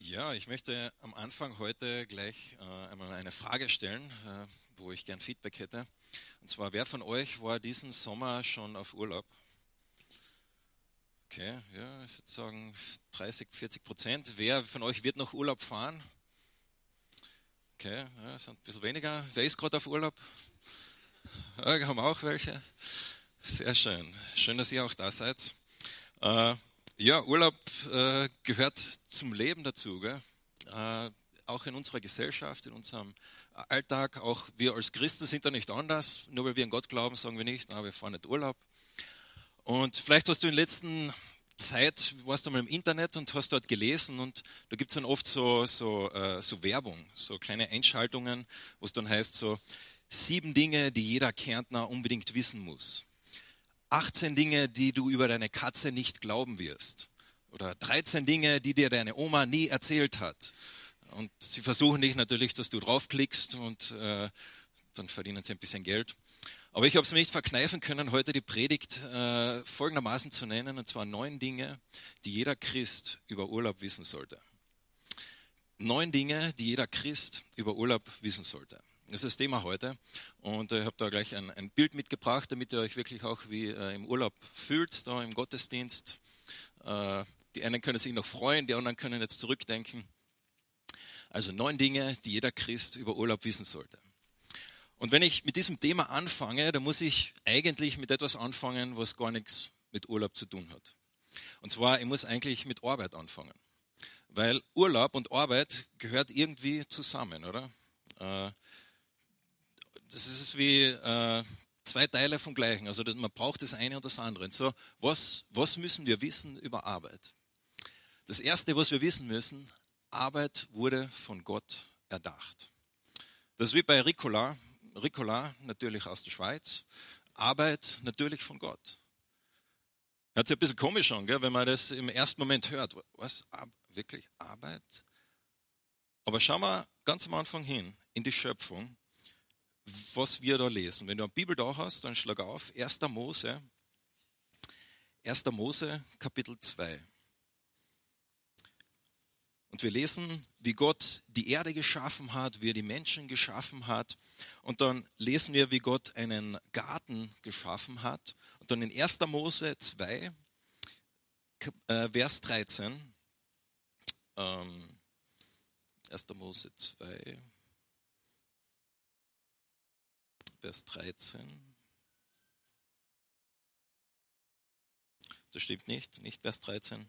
Ja, ich möchte am Anfang heute gleich einmal eine Frage stellen, wo ich gern Feedback hätte. Und zwar, wer von euch war diesen Sommer schon auf Urlaub? Okay, ja, ich würde sagen 30, 40%. Wer von euch wird noch Urlaub fahren? Okay, ja, sind ein bisschen weniger. Wer ist gerade auf Urlaub? Ja, haben auch welche. Sehr schön. Schön, dass ihr auch da seid. Äh, ja, Urlaub gehört zum Leben dazu, gell? Auch in unserer Gesellschaft, in unserem Alltag. Auch wir als Christen sind da nicht anders. Nur weil wir an Gott glauben, sagen wir nicht, na, wir fahren nicht Urlaub. Und vielleicht hast du in letzter Zeit, warst du mal im Internet und hast dort gelesen und da gibt es dann oft so Werbung, so kleine Einschaltungen, wo es dann heißt so, 7 Dinge, die jeder Kärntner unbedingt wissen muss. 18 Dinge, die du über deine Katze nicht glauben wirst. Oder 13 Dinge, die dir deine Oma nie erzählt hat. Und sie versuchen dich natürlich, dass du draufklickst und dann verdienen sie ein bisschen Geld. Aber ich habe es mir nicht verkneifen können, heute die Predigt folgendermaßen zu nennen, und zwar 9 Dinge, die jeder Christ über Urlaub wissen sollte. 9 Dinge, die jeder Christ über Urlaub wissen sollte. Das ist das Thema heute und ich habe da gleich ein Bild mitgebracht, damit ihr euch wirklich auch wie im Urlaub fühlt, da im Gottesdienst. Die einen können sich noch freuen, die anderen können jetzt zurückdenken. Also 9 Dinge, die jeder Christ über Urlaub wissen sollte. Und wenn ich mit diesem Thema anfange, dann muss ich eigentlich mit etwas anfangen, was gar nichts mit Urlaub zu tun hat. Und zwar, ich muss eigentlich mit Arbeit anfangen. Weil Urlaub und Arbeit gehört irgendwie zusammen, oder? Das ist wie 2 Teile vom Gleichen. Also man braucht das eine und das andere. Und so, was müssen wir wissen über Arbeit? Das Erste, was wir wissen müssen, Arbeit wurde von Gott erdacht. Das ist wie bei Ricola. Ricola natürlich aus der Schweiz. Arbeit natürlich von Gott. Hört sich ein bisschen komisch an, gell, wenn man das im ersten Moment hört. Was? Wirklich Arbeit? Aber schauen wir ganz am Anfang hin, in die Schöpfung, was wir da lesen. Wenn du eine Bibel da hast, dann schlag auf 1. Mose Kapitel 2. Und wir lesen, wie Gott die Erde geschaffen hat, wie er die Menschen geschaffen hat. Und dann lesen wir, wie Gott einen Garten geschaffen hat. Und dann in 1. Mose 2, Vers 13. 1. Mose 2, Vers 13. Das stimmt nicht Vers 13.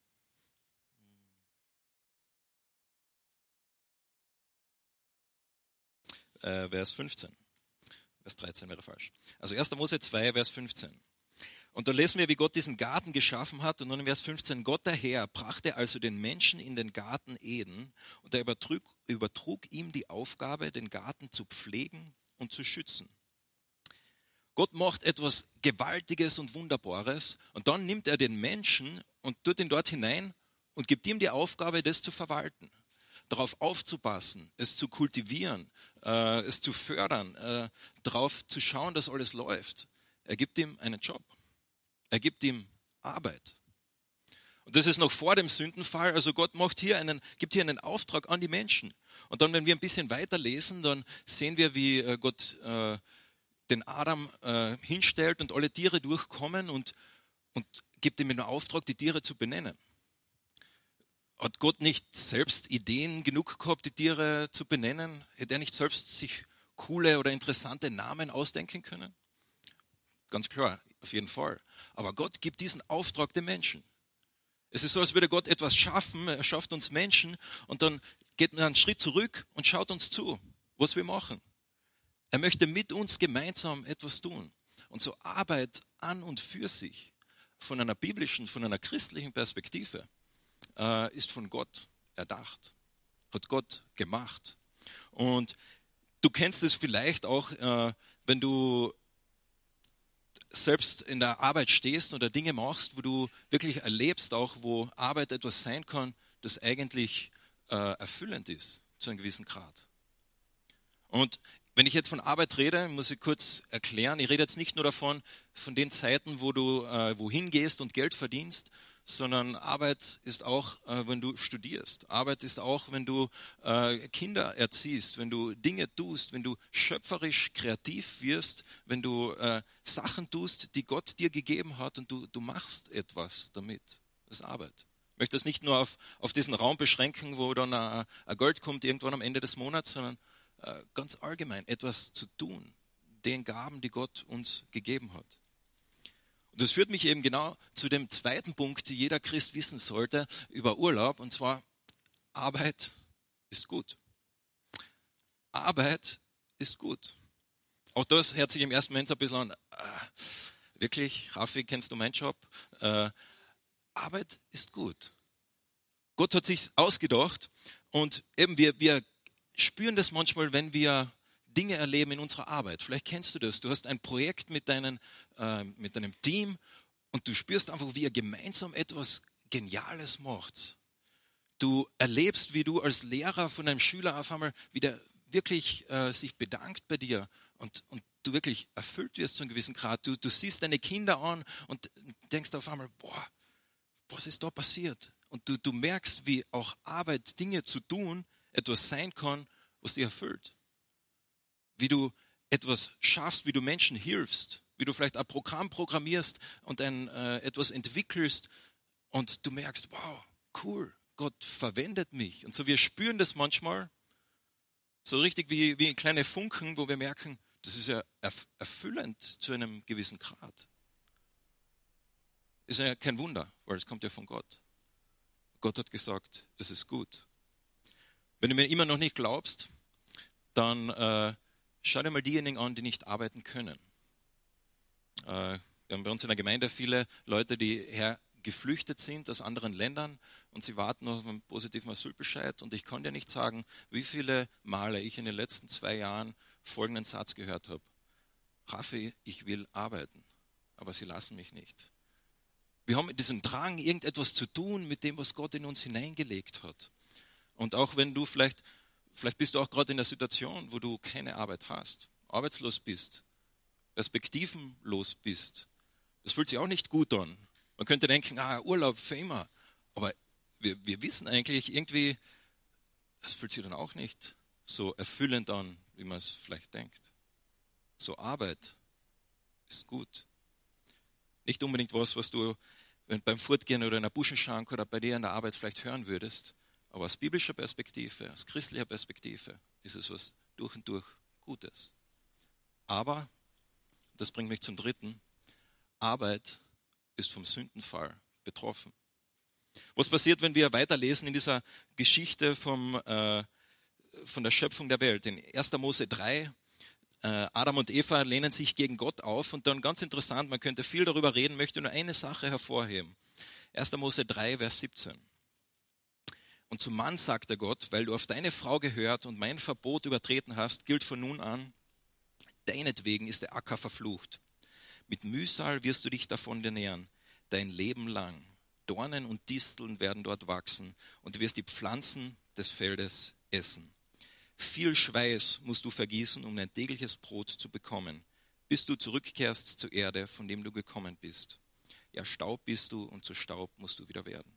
Vers 15. Vers 13 wäre falsch. Also 1. Mose 2, Vers 15. Und da lesen wir, wie Gott diesen Garten geschaffen hat. Und dann in Vers 15, Gott der Herr brachte also den Menschen in den Garten Eden und er übertrug ihm die Aufgabe, den Garten zu pflegen und zu schützen. Gott macht etwas Gewaltiges und Wunderbares und dann nimmt er den Menschen und tut ihn dort hinein und gibt ihm die Aufgabe, das zu verwalten, darauf aufzupassen, es zu kultivieren, es zu fördern, darauf zu schauen, dass alles läuft. Er gibt ihm einen Job. Er gibt ihm Arbeit. Und das ist noch vor dem Sündenfall. Also Gott gibt hier einen Auftrag an die Menschen. Und dann, wenn wir ein bisschen weiter lesen, dann sehen wir, wie Gott den Adam hinstellt und alle Tiere durchkommen und gibt ihm den Auftrag, die Tiere zu benennen. Hat Gott nicht selbst Ideen genug gehabt, die Tiere zu benennen? Hätte er nicht selbst sich coole oder interessante Namen ausdenken können? Ganz klar, auf jeden Fall. Aber Gott gibt diesen Auftrag den Menschen. Es ist so, als würde Gott etwas schaffen, er schafft uns Menschen und dann geht er einen Schritt zurück und schaut uns zu, was wir machen. Er möchte mit uns gemeinsam etwas tun. Und so Arbeit an und für sich, von einer biblischen, von einer christlichen Perspektive, ist von Gott erdacht, hat Gott gemacht. Und du kennst es vielleicht auch, wenn du selbst in der Arbeit stehst oder Dinge machst, wo du wirklich erlebst, auch wo Arbeit etwas sein kann, das eigentlich erfüllend ist, zu einem gewissen Grad. Und wenn ich jetzt von Arbeit rede, muss ich kurz erklären, ich rede jetzt nicht nur von den Zeiten, wo du wohin gehst und Geld verdienst, sondern Arbeit ist auch, wenn du studierst. Arbeit ist auch, wenn du Kinder erziehst, wenn du Dinge tust, wenn du schöpferisch kreativ wirst, wenn du Sachen tust, die Gott dir gegeben hat und du machst etwas damit. Das ist Arbeit. Ich möchte das nicht nur auf diesen Raum beschränken, wo dann ein Geld kommt irgendwann am Ende des Monats, sondern ganz allgemein etwas zu tun, den Gaben, die Gott uns gegeben hat. Und das führt mich eben genau zu dem zweiten Punkt, den jeder Christ wissen sollte über Urlaub, und zwar Arbeit ist gut. Arbeit ist gut. Auch das hört sich im ersten Moment so ein bisschen an, wirklich, Raffi, kennst du meinen Job? Arbeit ist gut. Gott hat sich ausgedacht und eben wir spüren das manchmal, wenn wir Dinge erleben in unserer Arbeit. Vielleicht kennst du das. Du hast ein Projekt mit deinem Team und du spürst einfach, wie ihr gemeinsam etwas Geniales macht. Du erlebst, wie du als Lehrer von einem Schüler auf einmal wieder wirklich sich bedankt bei dir und du wirklich erfüllt wirst zu einem gewissen Grad. Du siehst deine Kinder an und denkst auf einmal, boah, was ist da passiert? Und du merkst, wie auch Arbeit, Dinge zu tun, etwas sein kann, was dich erfüllt. Wie du etwas schaffst, wie du Menschen hilfst, wie du vielleicht ein Programm programmierst und etwas entwickelst und du merkst, wow, cool, Gott verwendet mich. Und so wir spüren das manchmal so richtig wie kleine Funken, wo wir merken, das ist ja erfüllend zu einem gewissen Grad. Ist ja kein Wunder, weil es kommt ja von Gott. Gott hat gesagt, es ist gut. Wenn du mir immer noch nicht glaubst, dann schau dir mal diejenigen an, die nicht arbeiten können. Wir haben bei uns in der Gemeinde viele Leute, die geflüchtet sind aus anderen Ländern und sie warten auf einen positiven Asylbescheid. Und ich kann dir nicht sagen, wie viele Male ich in den letzten 2 Jahren folgenden Satz gehört habe. Raffi, ich will arbeiten, aber sie lassen mich nicht. Wir haben diesen Drang, irgendetwas zu tun mit dem, was Gott in uns hineingelegt hat. Und auch wenn du vielleicht bist du auch gerade in der Situation, wo du keine Arbeit hast, arbeitslos bist, perspektivenlos bist. Das fühlt sich auch nicht gut an. Man könnte denken, Urlaub für immer. Aber wir wissen eigentlich irgendwie, das fühlt sich dann auch nicht so erfüllend an, wie man es vielleicht denkt. So Arbeit ist gut. Nicht unbedingt was du beim Fortgehen oder in der Buschenschank oder bei dir in der Arbeit vielleicht hören würdest. Aber aus biblischer Perspektive, aus christlicher Perspektive ist es was durch und durch Gutes. Aber, das bringt mich zum dritten, Arbeit ist vom Sündenfall betroffen. Was passiert, wenn wir weiterlesen in dieser Geschichte von der Schöpfung der Welt? In 1. Mose 3, Adam und Eva lehnen sich gegen Gott auf und dann ganz interessant, man könnte viel darüber reden, möchte nur eine Sache hervorheben. 1. Mose 3, Vers 17. Und zum Mann sagte Gott, weil du auf deine Frau gehört und mein Verbot übertreten hast, gilt von nun an, deinetwegen ist der Acker verflucht. Mit Mühsal wirst du dich davon ernähren, dein Leben lang. Dornen und Disteln werden dort wachsen und du wirst die Pflanzen des Feldes essen. Viel Schweiß musst du vergießen, um dein tägliches Brot zu bekommen, bis du zurückkehrst zur Erde, von dem du gekommen bist. Ja, Staub bist du und zu Staub musst du wieder werden.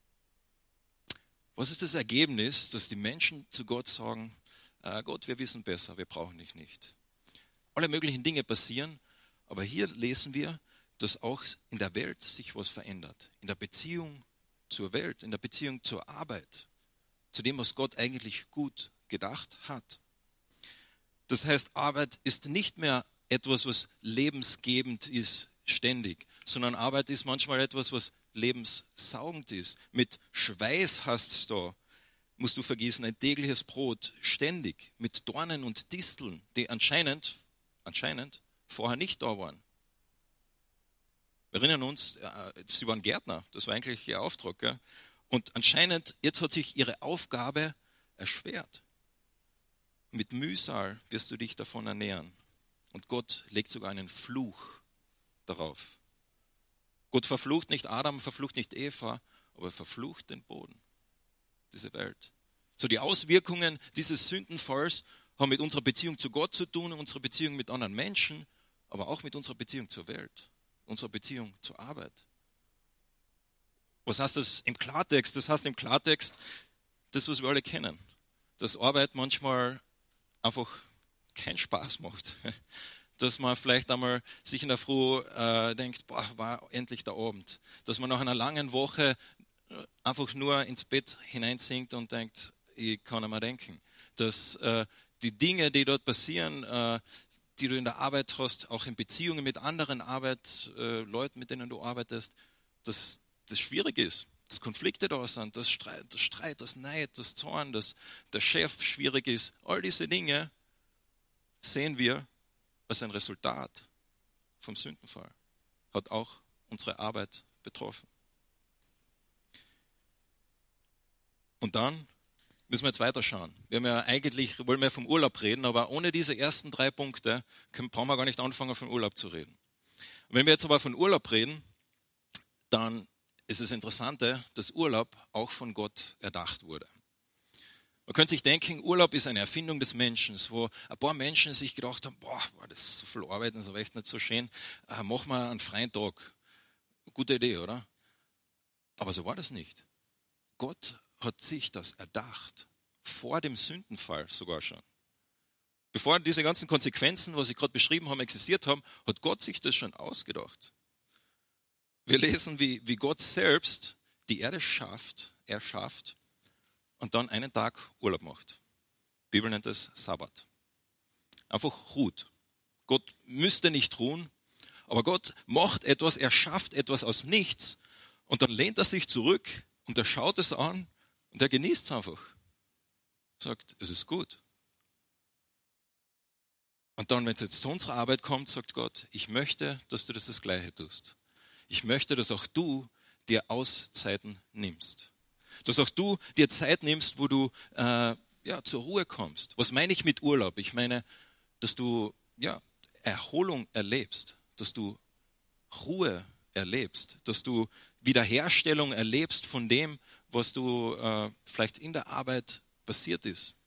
Was ist das Ergebnis, dass die Menschen zu Gott sagen, Gott, wir wissen besser, wir brauchen dich nicht. Alle möglichen Dinge passieren, aber hier lesen wir, dass auch in der Welt sich was verändert. In der Beziehung zur Welt, in der Beziehung zur Arbeit, zu dem, was Gott eigentlich gut gedacht hat. Das heißt, Arbeit ist nicht mehr etwas, was lebensgebend ist, ständig, sondern Arbeit ist manchmal etwas, was lebenssaugend ist. Mit Schweiß hast du da, musst du vergießen, ein tägliches Brot, ständig, mit Dornen und Disteln, die anscheinend vorher nicht da waren. Wir erinnern uns, sie waren Gärtner, das war eigentlich ihr Auftrag. Gell? Und anscheinend, jetzt hat sich ihre Aufgabe erschwert. Mit Mühsal wirst du dich davon ernähren. Und Gott legt sogar einen Fluch darauf. Gott verflucht nicht Adam, verflucht nicht Eva, aber verflucht den Boden, diese Welt. So die Auswirkungen dieses Sündenfalls haben mit unserer Beziehung zu Gott zu tun, unserer Beziehung mit anderen Menschen, aber auch mit unserer Beziehung zur Welt, unserer Beziehung zur Arbeit. Was heißt das im Klartext? Das heißt im Klartext, das, was wir alle kennen. Dass Arbeit manchmal einfach keinen Spaß macht. Dass man vielleicht einmal sich in der Früh denkt, boah, war endlich der Abend. Dass man nach einer langen Woche einfach nur ins Bett hineinsinkt und denkt, ich kann nicht mehr denken. Dass die Dinge, die dort passieren, die du in der Arbeit hast, auch in Beziehungen mit anderen Leuten, mit denen du arbeitest, dass das schwierig ist. Dass Konflikte da sind, dass Streit, das Neid, das Zorn, dass der Chef schwierig ist. All diese Dinge sehen wir als ein Resultat vom Sündenfall. Hat auch unsere Arbeit betroffen. Und dann müssen wir jetzt weiterschauen. Wollen wir vom Urlaub reden, aber ohne diese ersten 3 Punkte brauchen wir gar nicht anfangen, von Urlaub zu reden. Und wenn wir jetzt aber von Urlaub reden, dann ist es Interessante, dass Urlaub auch von Gott erdacht wurde. Man könnte sich denken, Urlaub ist eine Erfindung des Menschen, wo ein paar Menschen sich gedacht haben, boah, das ist so viel Arbeit, das ist aber echt nicht so schön, machen wir einen freien Tag. Gute Idee, oder? Aber so war das nicht. Gott hat sich das erdacht, vor dem Sündenfall sogar schon. Bevor diese ganzen Konsequenzen, was ich gerade beschrieben habe, existiert haben, hat Gott sich das schon ausgedacht. Wir lesen, wie Gott selbst die Erde erschafft und dann einen Tag Urlaub macht. Die Bibel nennt es Sabbat. Einfach ruht. Gott müsste nicht ruhen, aber Gott macht etwas, er schafft etwas aus nichts und dann lehnt er sich zurück und er schaut es an und er genießt es einfach. Sagt, es ist gut. Und dann, wenn es jetzt zu unserer Arbeit kommt, sagt Gott, ich möchte, dass du das Gleiche tust. Ich möchte, dass auch du dir Auszeiten nimmst. Dass auch du dir Zeit nimmst, wo du zur Ruhe kommst. Was meine ich mit Urlaub? Ich meine, dass du Erholung erlebst, dass du Ruhe erlebst, dass du Wiederherstellung erlebst von dem, was du vielleicht in der Arbeit passiert ist.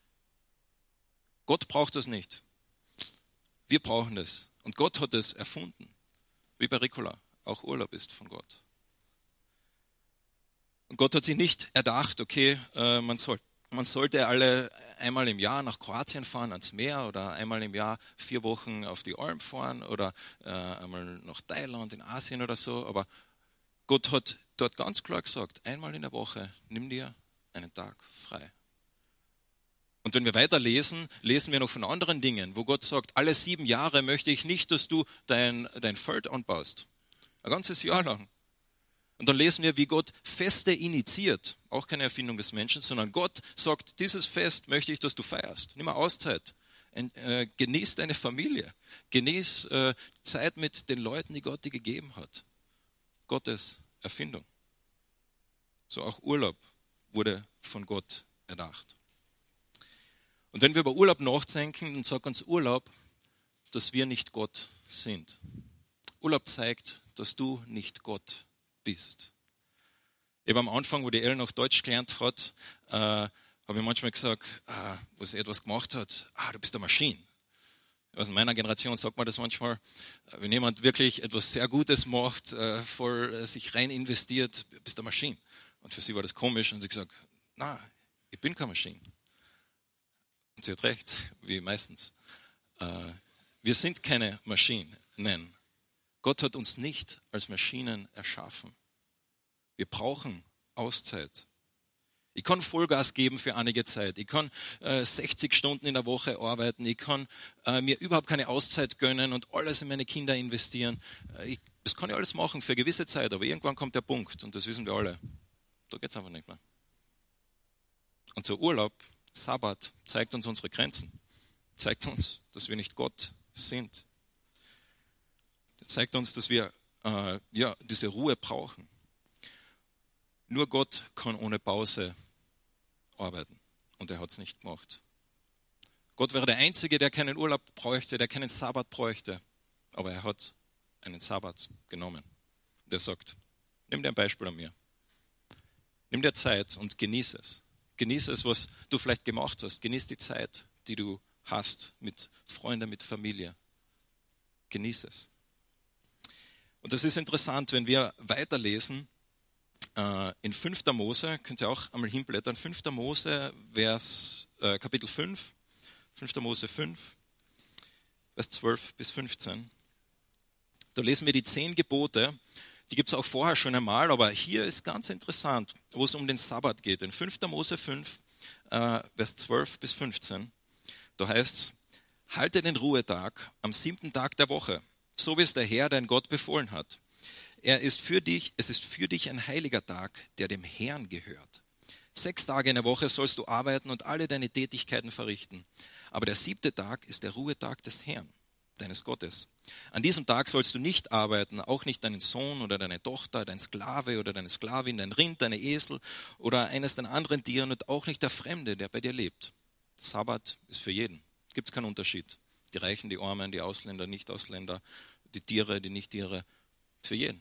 Gott braucht das nicht. Wir brauchen das. Und Gott hat es erfunden. Wie bei Ricola. Auch Urlaub ist von Gott. Und Gott hat sich nicht erdacht, okay, man sollte alle einmal im Jahr nach Kroatien fahren, ans Meer, oder einmal im Jahr 4 Wochen auf die Alm fahren, oder einmal nach Thailand, in Asien oder so. Aber Gott hat dort ganz klar gesagt, einmal in der Woche nimm dir einen Tag frei. Und wenn wir weiterlesen, lesen wir noch von anderen Dingen, wo Gott sagt, alle 7 Jahre möchte ich nicht, dass du dein Feld anbaust. Ein ganzes Jahr lang. Und dann lesen wir, wie Gott Feste initiiert. Auch keine Erfindung des Menschen, sondern Gott sagt, dieses Fest möchte ich, dass du feierst. Nimm mal Auszeit. Genieß deine Familie. Genieß Zeit mit den Leuten, die Gott dir gegeben hat. Gottes Erfindung. So auch Urlaub wurde von Gott erdacht. Und wenn wir über Urlaub nachdenken, dann sagt uns Urlaub, dass wir nicht Gott sind. Urlaub zeigt, dass du nicht Gott bist. Ich habe am Anfang, wo die Ellen noch Deutsch gelernt hat, habe ich manchmal gesagt, was sie etwas gemacht hat, du bist eine Maschine. Also in meiner Generation sagt man das manchmal, wenn jemand wirklich etwas sehr Gutes macht, voll sich rein investiert, bist du eine Maschine. Und für sie war das komisch und sie gesagt, ich bin keine Maschine. Und sie hat recht, wie meistens. Wir sind keine Maschinen. Nein. Gott hat uns nicht als Maschinen erschaffen. Wir brauchen Auszeit. Ich kann Vollgas geben für einige Zeit. Ich kann 60 Stunden in der Woche arbeiten. Ich kann mir überhaupt keine Auszeit gönnen und alles in meine Kinder investieren. Das kann ich alles machen für eine gewisse Zeit, aber irgendwann kommt der Punkt, und das wissen wir alle. Da geht es einfach nicht mehr. Und so Urlaub, Sabbat, zeigt uns unsere Grenzen. Zeigt uns, dass wir nicht Gott sind. Zeigt uns, dass wir diese Ruhe brauchen. Nur Gott kann ohne Pause arbeiten. Und er hat es nicht gemacht. Gott wäre der Einzige, der keinen Urlaub bräuchte, der keinen Sabbat bräuchte. Aber er hat einen Sabbat genommen. Und er sagt, nimm dir ein Beispiel an mir. Nimm dir Zeit und genieße es. Genieße es, was du vielleicht gemacht hast. Genieße die Zeit, die du hast mit Freunden, mit Familie. Genieße es. Und das ist interessant, wenn wir weiterlesen, in 5. Mose, könnt ihr auch einmal hinblättern, 5. Mose, Kapitel 5, 5. Mose 5, Vers 12 bis 15. Da lesen wir die 10 Gebote. Die gibt es auch vorher schon einmal, aber hier ist ganz interessant, wo es um den Sabbat geht. In 5. Mose 5, Vers 12 bis 15, da heißt es, halte den Ruhetag am 7. Tag der Woche, so wie es der Herr, dein Gott, befohlen hat. Es ist für dich ein heiliger Tag, der dem Herrn gehört. 6 Tage in der Woche sollst du arbeiten und alle deine Tätigkeiten verrichten. Aber der 7. Tag ist der Ruhetag des Herrn, deines Gottes. An diesem Tag sollst du nicht arbeiten, auch nicht deinen Sohn oder deine Tochter, dein Sklave oder deine Sklavin, dein Rind, deine Esel oder eines deiner anderen Tieren und auch nicht der Fremde, der bei dir lebt. Sabbat ist für jeden. Es gibt keinen Unterschied. Die Reichen, die Armen, die Ausländer, Nicht-Ausländer, die Tiere, die Nicht-Tiere, für jeden.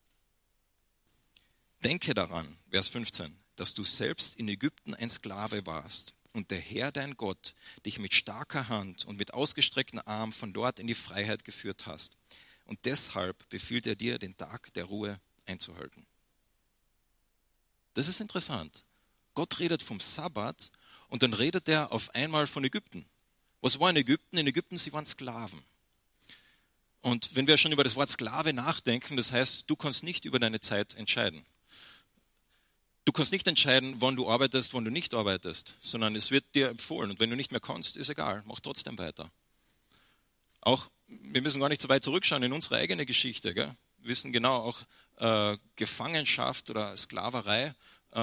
Denke daran, Vers 15, dass du selbst in Ägypten ein Sklave warst und der Herr, dein Gott, dich mit starker Hand und mit ausgestrecktem Arm von dort in die Freiheit geführt hast. Und deshalb befiehlt er dir, den Tag der Ruhe einzuhalten. Das ist interessant. Gott redet vom Sabbat und dann redet er auf einmal von Ägypten. Was war in Ägypten? In Ägypten, sie waren Sklaven. Und wenn wir schon über das Wort Sklave nachdenken, das heißt, du kannst nicht über deine Zeit entscheiden. Du kannst nicht entscheiden, wann du arbeitest, wann du nicht arbeitest, sondern es wird dir empfohlen. Und wenn du nicht mehr kannst, ist egal, mach trotzdem weiter. Auch, wir müssen gar nicht so weit zurückschauen in unsere eigene Geschichte. Gell? Wir wissen genau, auch Gefangenschaft oder Sklaverei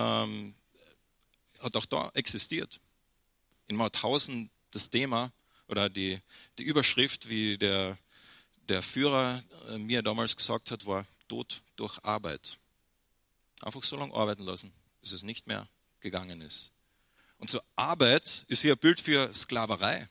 hat auch da existiert. In Mauthausen das Thema oder die Überschrift, wie der Führer mir damals gesagt hat, war Tod durch Arbeit. Einfach so lange arbeiten lassen, bis es nicht mehr gegangen ist. Und so Arbeit ist wie ein Bild für Sklaverei.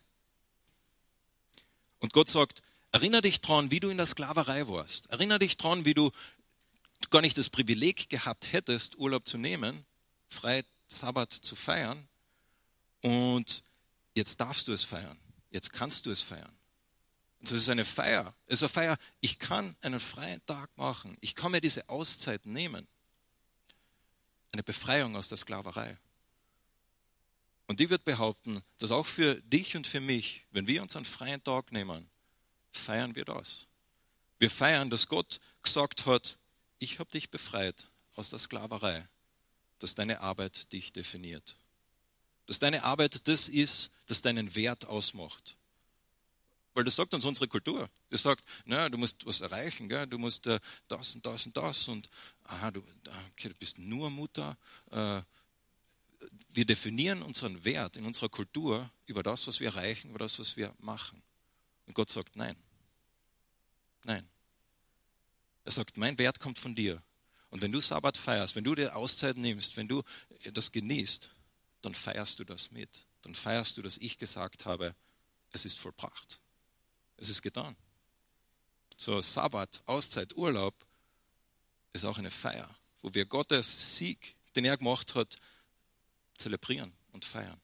Und Gott sagt, erinnere dich dran, wie du in der Sklaverei warst. Erinnere dich dran, wie du gar nicht das Privileg gehabt hättest, Urlaub zu nehmen, frei Sabbat zu feiern. Und jetzt darfst du es feiern. Jetzt kannst du es feiern. Und so ist es eine Feier. Es ist eine Feier, ich kann einen freien Tag machen. Ich kann mir diese Auszeit nehmen. Eine Befreiung aus der Sklaverei. Und die wird behaupten, dass auch für dich und für mich, wenn wir uns einen freien Tag nehmen, feiern wir das. Wir feiern, dass Gott gesagt hat, ich habe dich befreit aus der Sklaverei, dass deine Arbeit dich definiert. Dass deine Arbeit das ist, das deinen Wert ausmacht. Weil das sagt uns unsere Kultur. Das sagt, na, du musst was erreichen, gell? Du musst das und das und das und du bist nur Mutter. Wir definieren unseren Wert in unserer Kultur über das, was wir erreichen, über das, was wir machen. Und Gott sagt, nein. Nein. Er sagt, mein Wert kommt von dir. Und wenn du Sabbat feierst, wenn du dir Auszeit nimmst, wenn du das genießt, dann feierst du das mit. Dann feierst du, dass ich gesagt habe, es ist vollbracht. Es ist getan. So Sabbat, Auszeit, Urlaub ist auch eine Feier, wo wir Gottes Sieg, den er gemacht hat, zelebrieren und feiern.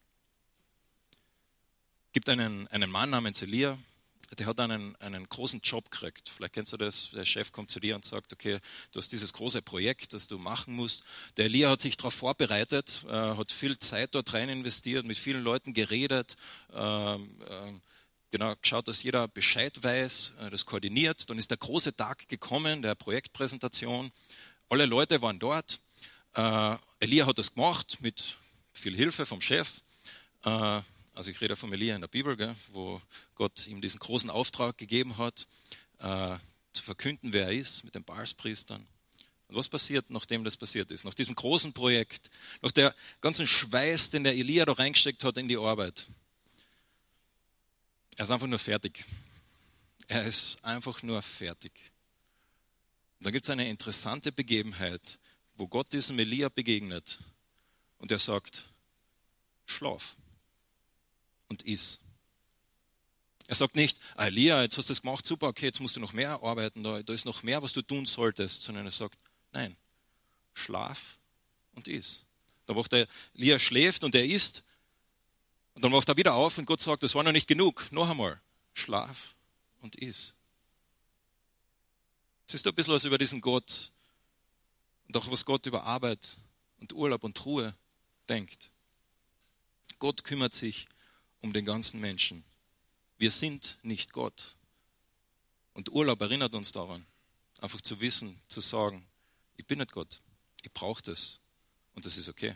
Es gibt einen Mann namens Elia, der hat einen großen Job gekriegt. Vielleicht kennst du das, der Chef kommt zu dir und sagt, okay, du hast dieses große Projekt, das du machen musst. Der Elia hat sich darauf vorbereitet, hat viel Zeit dort rein investiert, mit vielen Leuten geredet, genau, geschaut, dass jeder Bescheid weiß, das koordiniert. Dann ist der große Tag gekommen, der Projektpräsentation. Alle Leute waren dort. Elia hat das gemacht mit viel Hilfe vom Chef. Also ich rede von Elia in der Bibel, gell, wo Gott ihm diesen großen Auftrag gegeben hat, zu verkünden, wer er ist, mit den Baalspriestern. Und was passiert, nachdem das passiert ist? Nach diesem großen Projekt, nach der ganzen Schweiß, den der Elia da reingesteckt hat in die Arbeit. Er ist einfach nur fertig. Er ist einfach nur fertig. Und da gibt es eine interessante Begebenheit, wo Gott diesem Elia begegnet und er sagt, schlaf und iss. Er sagt nicht, Elia, jetzt hast du das gemacht, super, okay, jetzt musst du noch mehr arbeiten, da ist noch mehr, was du tun solltest, sondern er sagt, nein, schlaf und iss. Da macht der Elia schläft und er isst. Und dann wacht er wieder auf und Gott sagt, das war noch nicht genug. Noch einmal, schlaf und iss. Siehst du ein bisschen was über diesen Gott? Und auch was Gott über Arbeit und Urlaub und Ruhe denkt. Gott kümmert sich um den ganzen Menschen. Wir sind nicht Gott. Und Urlaub erinnert uns daran, einfach zu wissen, zu sagen, ich bin nicht Gott, ich brauche das und das ist okay.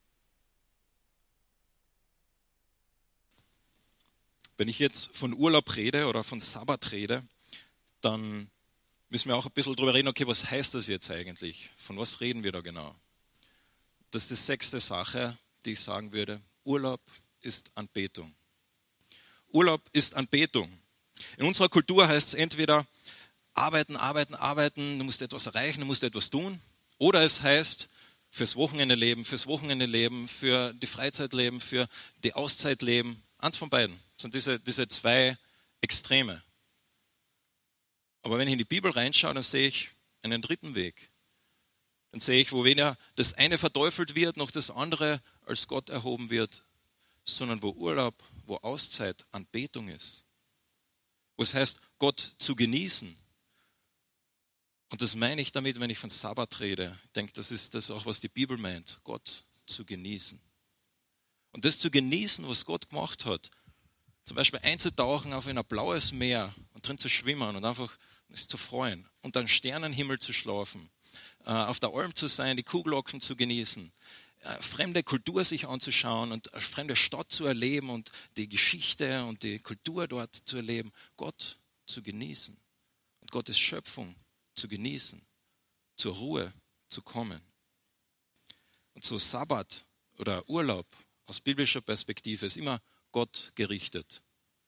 Wenn ich jetzt von Urlaub rede oder von Sabbat rede, dann müssen wir auch ein bisschen drüber reden, okay, was heißt das jetzt eigentlich? Von was reden wir da genau? Das ist die 6. Sache, die ich sagen würde. Urlaub ist Anbetung. Urlaub ist Anbetung. In unserer Kultur heißt es entweder arbeiten, arbeiten, arbeiten, du musst etwas erreichen, du musst etwas tun. Oder es heißt fürs Wochenende leben, für die Freizeit leben, für die Auszeit leben. Eins von beiden. Das sind diese 2 Extreme. Aber wenn ich in die Bibel reinschaue, dann sehe ich einen dritten Weg. Dann sehe ich, wo weder das eine verteufelt wird, noch das andere als Gott erhoben wird, sondern wo Urlaub, wo Auszeit Anbetung ist. Wo es heißt, Gott zu genießen. Und das meine ich damit, wenn ich von Sabbat rede. Ich denke, das ist das auch, was die Bibel meint. Gott zu genießen. Und das zu genießen, was Gott gemacht hat, zum Beispiel einzutauchen auf ein blaues Meer und drin zu schwimmen und einfach sich zu freuen und dann Sternenhimmel zu schlafen, auf der Alm zu sein, die Kuhglocken zu genießen, fremde Kultur sich anzuschauen und eine fremde Stadt zu erleben und die Geschichte und die Kultur dort zu erleben, Gott zu genießen und Gottes Schöpfung zu genießen, zur Ruhe zu kommen. Und so Sabbat oder Urlaub aus biblischer Perspektive ist immer Gott gerichtet.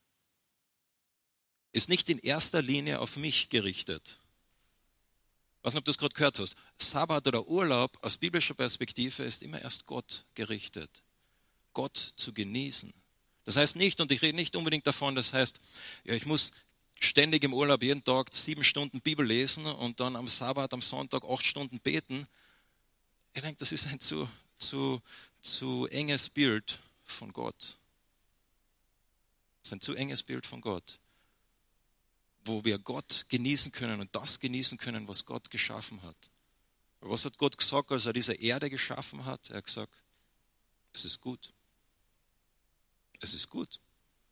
Ist nicht in erster Linie auf mich gerichtet. Ich weiß nicht, ob du es gerade gehört hast. Sabbat oder Urlaub aus biblischer Perspektive ist immer erst Gott gerichtet. Gott zu genießen. Das heißt nicht, und ich rede nicht unbedingt davon, das heißt, ja, ich muss ständig im Urlaub jeden Tag 7 Stunden Bibel lesen und dann am Sabbat, am Sonntag 8 Stunden beten. Ich denke, das ist ein zu enges Bild von Gott. Das ist ein zu enges Bild von Gott, wo wir Gott genießen können und das genießen können, was Gott geschaffen hat. Was hat Gott gesagt, als er diese Erde geschaffen hat? Er hat gesagt, es ist gut. Es ist gut.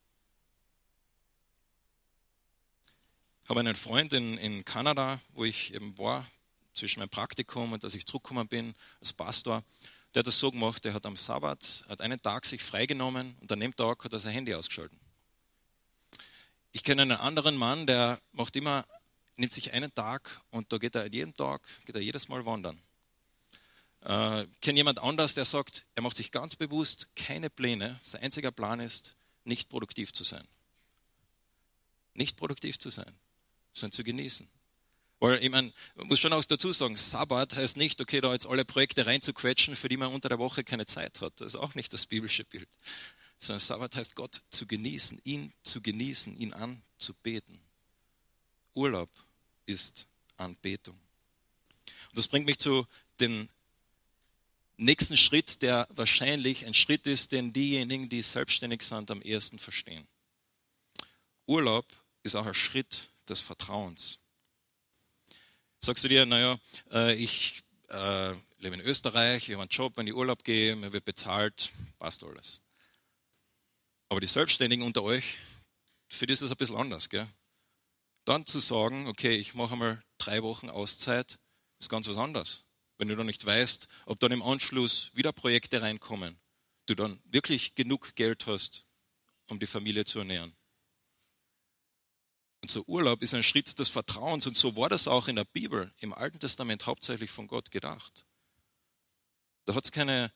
Ich habe einen Freund in Kanada, wo ich eben war, zwischen meinem Praktikum und dass ich zurückgekommen bin als Pastor. Der hat das so gemacht, der hat am Sabbat, hat einen Tag sich freigenommen und an dem Tag hat er sein Handy ausgeschaltet. Ich kenne einen anderen Mann, der nimmt sich einen Tag und da geht er jedes Mal wandern. Ich kenne jemand anders, der sagt, er macht sich ganz bewusst keine Pläne. Sein einziger Plan ist, nicht produktiv zu sein. Nicht produktiv zu sein, sondern zu genießen. Weil, ich meine, man muss schon auch dazu sagen, Sabbat heißt nicht, okay, da jetzt alle Projekte reinzuquetschen, für die man unter der Woche keine Zeit hat. Das ist auch nicht das biblische Bild. Sondern Sabbat heißt, Gott zu genießen, ihn anzubeten. Urlaub ist Anbetung. Und das bringt mich zu dem nächsten Schritt, der wahrscheinlich ein Schritt ist, den diejenigen, die selbstständig sind, am ehesten verstehen. Urlaub ist auch ein Schritt des Vertrauens. Sagst du dir, naja, ich lebe in Österreich, ich habe einen Job, wenn ich Urlaub gehe, mir wird bezahlt, passt alles. Aber die Selbstständigen unter euch, für die ist das ein bisschen anders. Gell? Dann zu sagen, okay, ich mache einmal 3 Wochen Auszeit, ist ganz was anderes. Wenn du dann nicht weißt, ob dann im Anschluss wieder Projekte reinkommen, du dann wirklich genug Geld hast, um die Familie zu ernähren. Und so Urlaub ist ein Schritt des Vertrauens und so war das auch in der Bibel, im Alten Testament hauptsächlich von Gott gedacht. Da hat es keine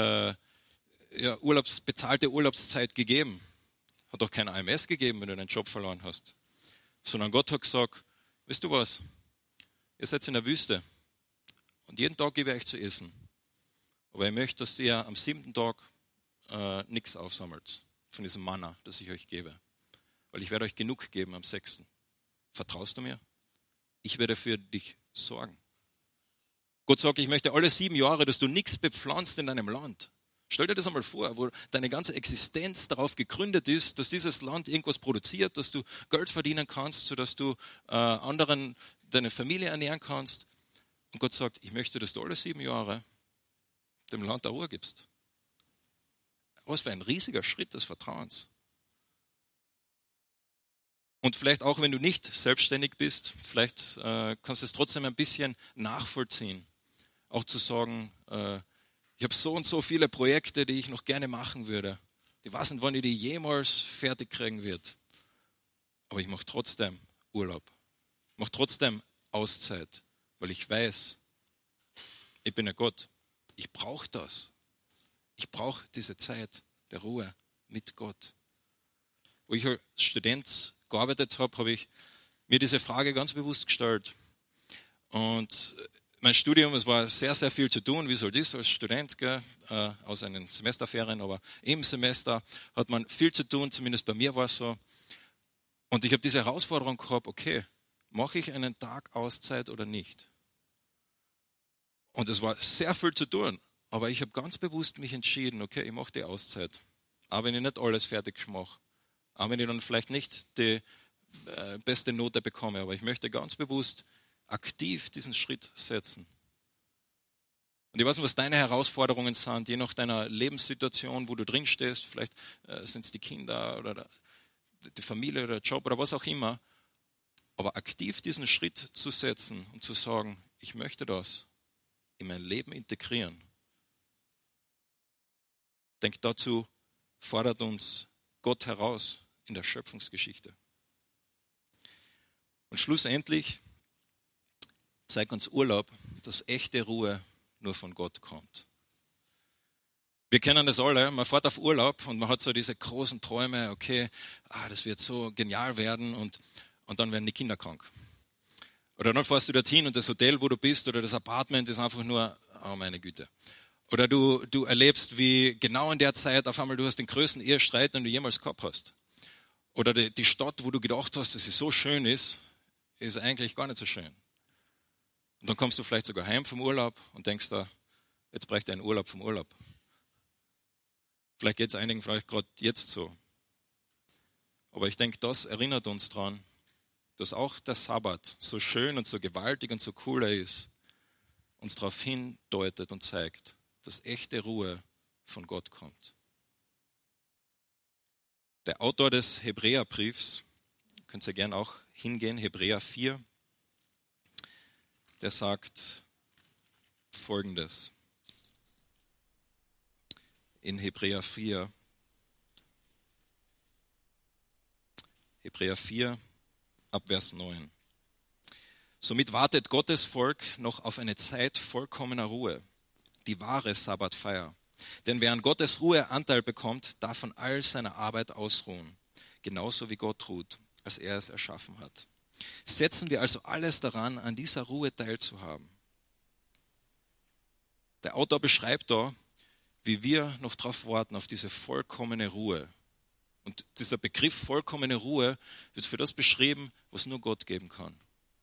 bezahlte Urlaubszeit gegeben. Hat auch kein AMS gegeben, wenn du deinen Job verloren hast. Sondern Gott hat gesagt, weißt du was, ihr seid in der Wüste und jeden Tag gebe ich euch zu essen. Aber ich möchte, dass ihr am 7. Tag nichts aufsammelt von diesem Manna, das ich euch gebe. Weil ich werde euch genug geben am 6. Vertraust du mir? Ich werde für dich sorgen. Gott sagt, ich möchte alle 7 Jahre, dass du nichts bepflanzt in deinem Land. Stell dir das einmal vor, wo deine ganze Existenz darauf gegründet ist, dass dieses Land irgendwas produziert, dass du Geld verdienen kannst, sodass du anderen deine Familie ernähren kannst. Und Gott sagt, ich möchte, dass du alle 7 Jahre dem Land der Ruhe gibst. Was für ein riesiger Schritt des Vertrauens. Und vielleicht auch, wenn du nicht selbstständig bist, vielleicht kannst du es trotzdem ein bisschen nachvollziehen. Auch zu sagen, ich habe so und so viele Projekte, die ich noch gerne machen würde. Ich weiß nicht, wann ich die jemals fertig kriegen wird. Aber ich mache trotzdem Urlaub. Ich mache trotzdem Auszeit, weil ich weiß, ich bin ein Gott. Ich brauche das. Ich brauche diese Zeit der Ruhe mit Gott. Wo ich als Student gearbeitet habe, habe ich mir diese Frage ganz bewusst gestellt. Und mein Studium, es war sehr, sehr viel zu tun. Wie soll das als Student, gell? Aus einen Semesterferien, aber im Semester hat man viel zu tun, zumindest bei mir war es so. Und ich habe diese Herausforderung gehabt, okay, mache ich einen Tag Auszeit oder nicht? Und es war sehr viel zu tun, aber ich habe ganz bewusst mich entschieden, okay, ich mache die Auszeit. Auch wenn ich nicht alles fertig mache. Auch wenn ich dann vielleicht nicht die beste Note bekomme, aber ich möchte ganz bewusst aktiv diesen Schritt setzen. Und ich weiß nicht, was deine Herausforderungen sind, je nach deiner Lebenssituation, wo du drin stehst. Vielleicht sind es die Kinder oder die Familie oder der Job oder was auch immer. Aber aktiv diesen Schritt zu setzen und zu sagen, ich möchte das in mein Leben integrieren. Ich denke, dazu fordert uns Gott heraus in der Schöpfungsgeschichte. Und schlussendlich zeigt uns Urlaub, dass echte Ruhe nur von Gott kommt. Wir kennen das alle, man fährt auf Urlaub und man hat so diese großen Träume, okay, das wird so genial werden und dann werden die Kinder krank. Oder dann fährst du dorthin und das Hotel, wo du bist oder das Apartment ist einfach nur, oh meine Güte. Oder du erlebst, wie genau in der Zeit auf einmal du hast den größten Ehestreit, den du jemals gehabt hast. Oder die Stadt, wo du gedacht hast, dass sie so schön ist eigentlich gar nicht so schön. Und dann kommst du vielleicht sogar heim vom Urlaub und denkst da, jetzt bräuchte ich einen Urlaub vom Urlaub. Vielleicht geht es einigen von euch gerade jetzt so. Aber ich denke, das erinnert uns daran, dass auch der Sabbat, so schön und so gewaltig und so cool er ist, uns darauf hindeutet und zeigt, dass echte Ruhe von Gott kommt. Der Autor des Hebräerbriefs, könnt ihr gerne auch hingehen, Hebräer 4, der sagt Folgendes. In Hebräer 4, ab Vers 9. Somit wartet Gottes Volk noch auf eine Zeit vollkommener Ruhe, die wahre Sabbatfeier. Denn wer an Gottes Ruhe Anteil bekommt, darf von all seiner Arbeit ausruhen, genauso wie Gott ruht, als er es erschaffen hat. Setzen wir also alles daran, an dieser Ruhe teilzuhaben. Der Autor beschreibt da, wie wir noch darauf warten, auf diese vollkommene Ruhe. Und dieser Begriff vollkommene Ruhe wird für das beschrieben, was nur Gott geben kann.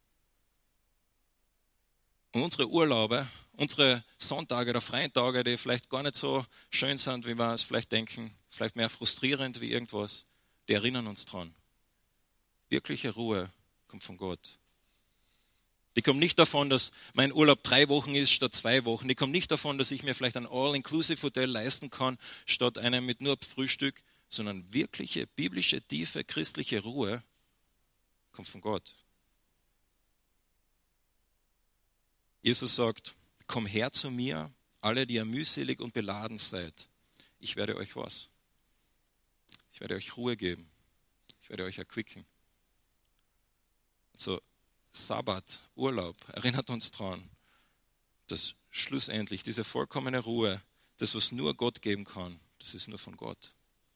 Und unsere Urlaube, unsere Sonntage oder freien Tage, die vielleicht gar nicht so schön sind, wie wir es vielleicht denken, vielleicht mehr frustrierend wie irgendwas, die erinnern uns dran. Wirkliche Ruhe kommt von Gott. Die kommt nicht davon, dass mein Urlaub 3 Wochen ist statt 2 Wochen. Die kommt nicht davon, dass ich mir vielleicht ein All-Inclusive-Hotel leisten kann, statt einem mit nur Frühstück, sondern wirkliche, biblische, tiefe, christliche Ruhe kommt von Gott. Jesus sagt, komm her zu mir, alle, die ihr mühselig und beladen seid. Ich werde euch was? Ich werde euch Ruhe geben. Ich werde euch erquicken. Also Sabbat, Urlaub, erinnert uns daran, dass schlussendlich diese vollkommene Ruhe, das, was nur Gott geben kann, das ist nur von Gott.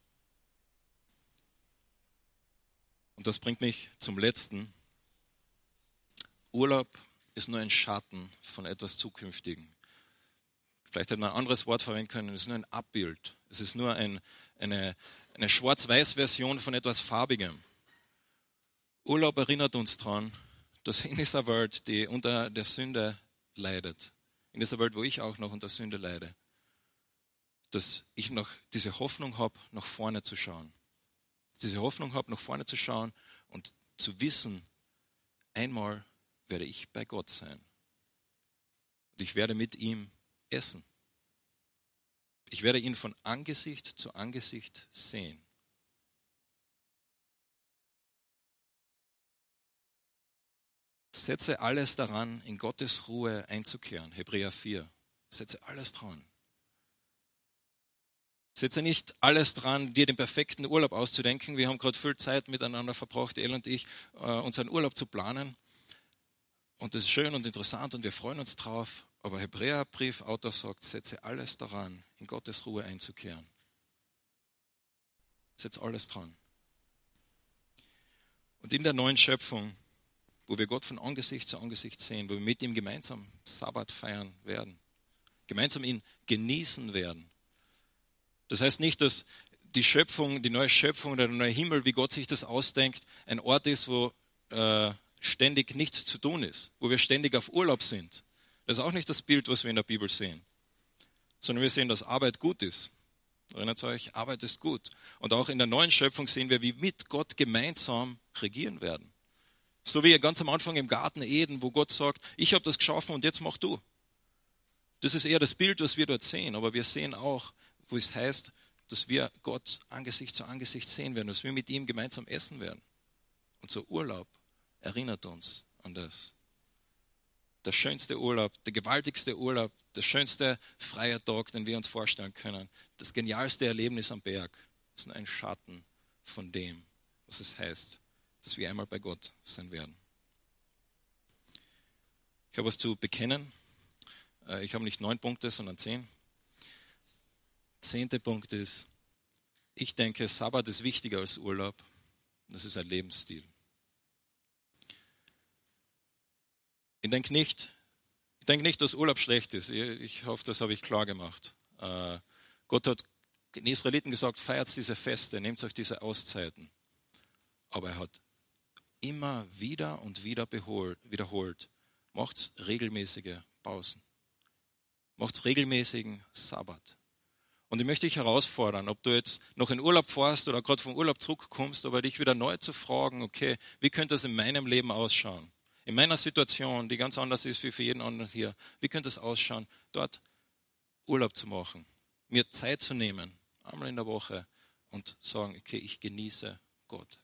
Und das bringt mich zum Letzten. Urlaub ist nur ein Schatten von etwas Zukünftigen. Vielleicht hätte man ein anderes Wort verwenden können, es ist nur ein Abbild. Es ist nur eine Schwarz-Weiß-Version von etwas Farbigem. Urlaub erinnert uns daran, dass in dieser Welt, die unter der Sünde leidet, in dieser Welt, wo ich auch noch unter Sünde leide, dass ich noch diese Hoffnung habe, nach vorne zu schauen. Diese Hoffnung habe, nach vorne zu schauen und zu wissen, einmal werde ich bei Gott sein. Und ich werde mit ihm essen. Ich werde ihn von Angesicht zu Angesicht sehen. Setze alles daran, in Gottes Ruhe einzukehren. Hebräer 4. Setze alles dran. Setze nicht alles dran, dir den perfekten Urlaub auszudenken. Wir haben gerade viel Zeit miteinander verbracht, El und ich, unseren Urlaub zu planen. Und das ist schön und interessant und wir freuen uns drauf. Aber Hebräerbriefautor sagt, setze alles daran, in Gottes Ruhe einzukehren. Setze alles dran. Und in der neuen Schöpfung, wo wir Gott von Angesicht zu Angesicht sehen, wo wir mit ihm gemeinsam Sabbat feiern werden, gemeinsam ihn genießen werden. Das heißt nicht, dass die Schöpfung, die neue Schöpfung oder der neue Himmel, wie Gott sich das ausdenkt, ein Ort ist, wo ständig nichts zu tun ist, wo wir ständig auf Urlaub sind. Das ist auch nicht das Bild, was wir in der Bibel sehen, sondern wir sehen, dass Arbeit gut ist. Erinnert euch, Arbeit ist gut. Und auch in der neuen Schöpfung sehen wir, wie mit Gott gemeinsam regieren werden. So wie ganz am Anfang im Garten Eden, wo Gott sagt, ich habe das geschaffen und jetzt mach du. Das ist eher das Bild, was wir dort sehen. Aber wir sehen auch, wo es heißt, dass wir Gott Angesicht zu Angesicht sehen werden, dass wir mit ihm gemeinsam essen werden. Unser Urlaub erinnert uns an das. Der schönste Urlaub, der gewaltigste Urlaub, der schönste freie Tag, den wir uns vorstellen können. Das genialste Erlebnis am Berg ist nur ein Schatten von dem, was es heißt, dass wir einmal bei Gott sein werden. Ich habe was zu bekennen. Ich habe nicht 9 Punkte, sondern 10. 10. Punkt ist, ich denke, Sabbat ist wichtiger als Urlaub. Das ist ein Lebensstil. Ich denke nicht, dass Urlaub schlecht ist. Ich hoffe, das habe ich klar gemacht. Gott hat den Israeliten gesagt, feiert diese Feste, nehmt euch diese Auszeiten. Aber er hat immer wieder und wieder wiederholt, macht regelmäßige Pausen. Macht regelmäßigen Sabbat. Und ich möchte dich herausfordern, ob du jetzt noch in Urlaub fährst oder gerade vom Urlaub zurückkommst, aber dich wieder neu zu fragen, okay, wie könnte das in meinem Leben ausschauen? In meiner Situation, die ganz anders ist wie für jeden anderen hier, wie könnte es ausschauen, dort Urlaub zu machen, mir Zeit zu nehmen, einmal in der Woche und sagen, okay, ich genieße Gott.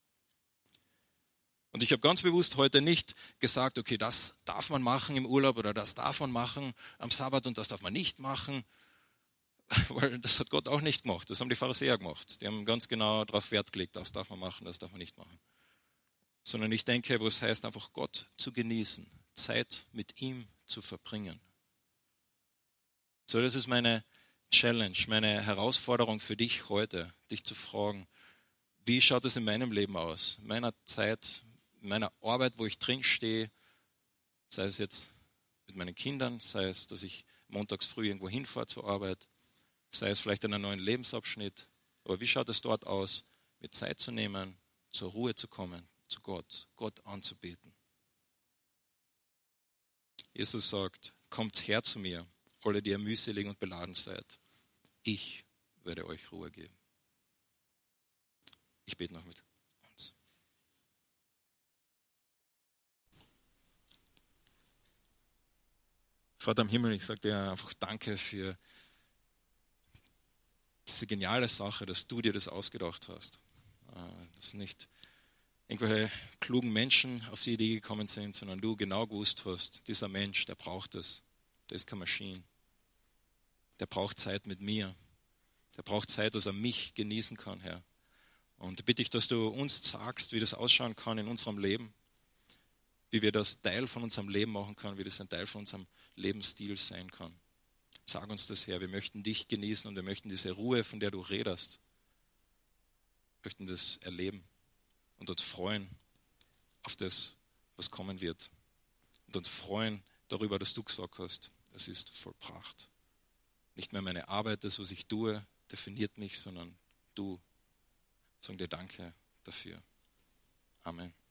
Und ich habe ganz bewusst heute nicht gesagt, okay, das darf man machen im Urlaub oder das darf man machen am Sabbat und das darf man nicht machen, weil das hat Gott auch nicht gemacht. Das haben die Pharisäer gemacht. Die haben ganz genau darauf Wert gelegt, das darf man machen, das darf man nicht machen. Sondern ich denke, wo es heißt, einfach Gott zu genießen, Zeit mit ihm zu verbringen. So, das ist meine Challenge, meine Herausforderung für dich heute, dich zu fragen, wie schaut es in meinem Leben aus? In meiner Zeit, in meiner Arbeit, wo ich drin stehe, sei es jetzt mit meinen Kindern, sei es, dass ich montags früh irgendwo hinfahre zur Arbeit, sei es vielleicht in einem neuen Lebensabschnitt. Aber wie schaut es dort aus, mir Zeit zu nehmen, zur Ruhe zu kommen, zu Gott anzubeten? Jesus sagt, kommt her zu mir, alle, die ihr mühselig und beladen seid. Ich werde euch Ruhe geben. Ich bete noch mit uns. Vater im Himmel, ich sage dir einfach Danke für diese geniale Sache, dass du dir das ausgedacht hast. Dass nicht irgendwelche klugen Menschen auf die Idee gekommen sind, sondern du genau gewusst hast, dieser Mensch, der braucht es. Der ist keine Maschine. Der braucht Zeit mit mir. Der braucht Zeit, dass er mich genießen kann, Herr. Und bitte ich, dass du uns sagst, wie das ausschauen kann in unserem Leben, wie wir das Teil von unserem Leben machen können, wie das ein Teil von unserem Lebensstil sein kann. Sag uns das, Herr. Wir möchten dich genießen und wir möchten diese Ruhe, von der du redest, möchten das erleben und uns freuen auf das, was kommen wird. Und uns freuen darüber, dass du gesagt hast, es ist vollbracht. Nicht mehr meine Arbeit, das, was ich tue, definiert mich, sondern du. Sagen dir Danke dafür. Amen.